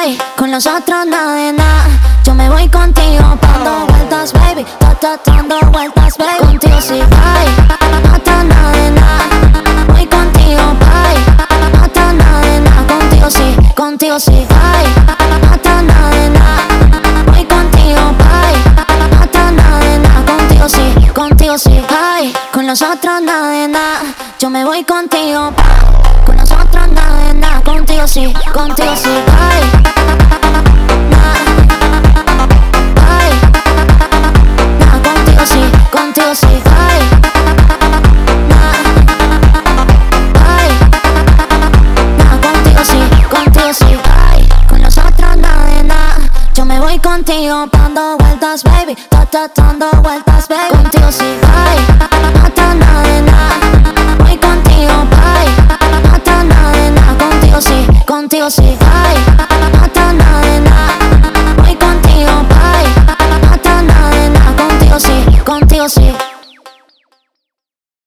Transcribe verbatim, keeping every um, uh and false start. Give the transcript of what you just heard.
Ay, con los otros nada de nada. Yo me voy contigo, dando vueltas, baby. Ta, ta, dando vueltas, baby. Contigo sí, ay, no está nada de nada. Voy contigo, ay, no está nada de nada. Contigo sí, contigo sí, ay, no está nada de nada. Voy contigo, ay, no está nada de nada. Contigo sí, contigo sí, ay, con los otros nada de nada. Yo me voy contigo, con los otros nada de nada. Contigo sí, contigo sí, ay, nah, ay, nah, contigo sí, contigo sí, ay, nah, ay, nah, contigo sí, contigo sí, ay, con los otros nada de nada. Yo me voy contigo, dando vueltas, baby, ta, ta, dando vueltas, baby. Contigo sí, ay, no está nada de nada. Voy contigo, ay, no está nada de nada. Contigo sí, contigo sí, ay, no está nada de nada. Voy contigo, ay, no está nada de nada. Contigo sí, contigo sí.